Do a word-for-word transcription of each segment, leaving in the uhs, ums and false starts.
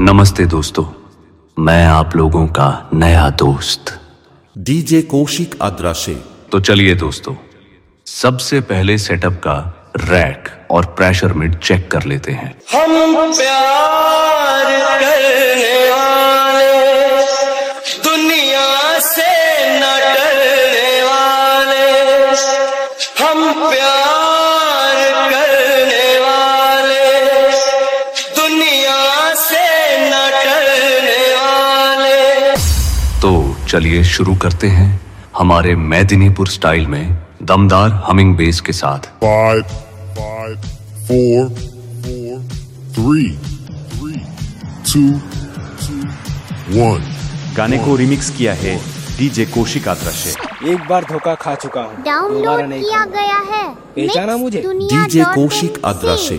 नमस्ते दोस्तों, मैं आप लोगों का नया दोस्त डीजे कौशिक आद्राशे। तो चलिए दोस्तों, सबसे पहले सेटअप का रैक और प्रेशर मिड चेक कर लेते हैं। हम प्यार करने वाले, दुनिया से न डरने वाले, हम प्यार करने वाले, दुनिया से न डरने वाले। तो चलिए शुरू करते हैं हमारे मेदिनीपुर स्टाइल में दमदार हमिंग बेस के साथ। Five, five, four, four, three, three, two, two, one. गाने को रिमिक्स किया है डीजे कौशिक आद्राशे। एक बार धोखा खा चुका हूँ, डाउनलोड किया गया है। पहचाना मुझे? डीजे कौशिक आद्राशे।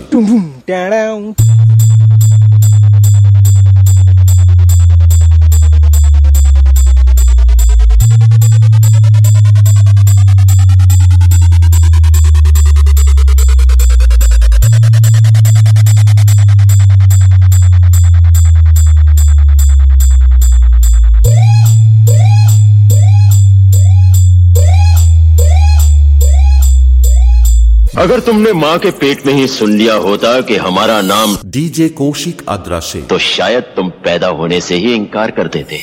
अगर तुमने माँ के पेट में ही सुन लिया होता कि हमारा नाम डीजे कौशिक आद्राशे, तो शायद तुम पैदा होने से ही इनकार कर देते।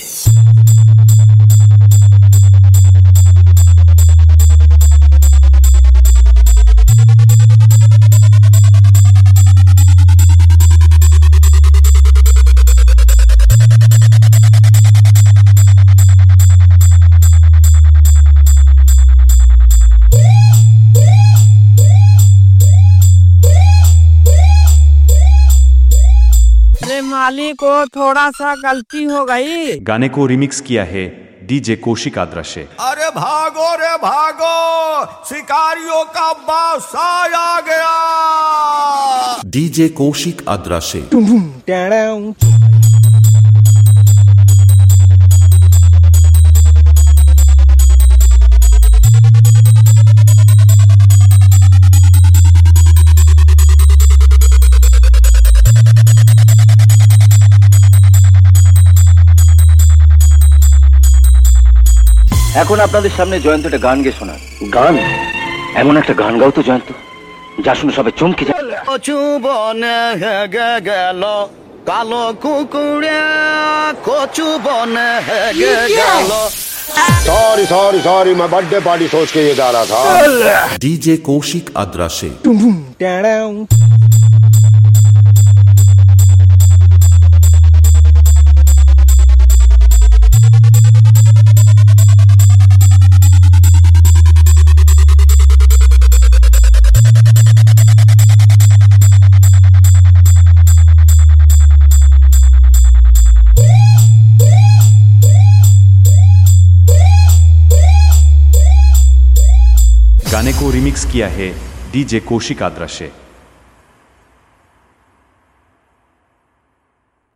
मालिक को थोड़ा सा गलती हो गई। गाने को रिमिक्स किया है डीजे कौशिक आद्राशे। अरे भागो रे भागो, शिकारियों का बादशाह आ गया। डीजे कौशिक आद्राशे। এখন আপনাদের সামনে জয়ন্ত একটা গান গেয়ে শোনান। গান? এমন একটা গান গাও তো জয়ন্ত, যা শুনে সবাই চমকে যায়। কচু বনে হেগে গেল কালো কুকুরে, কচু বনে হেগে গেল। Sorry, sorry, sorry, मैं बर्थडे पार्टी सोच के ये गा रहा था। डीजे कौशिक आद्राशे। गाने को रिमिक्स किया है डीजे कौशिक आद्राशे।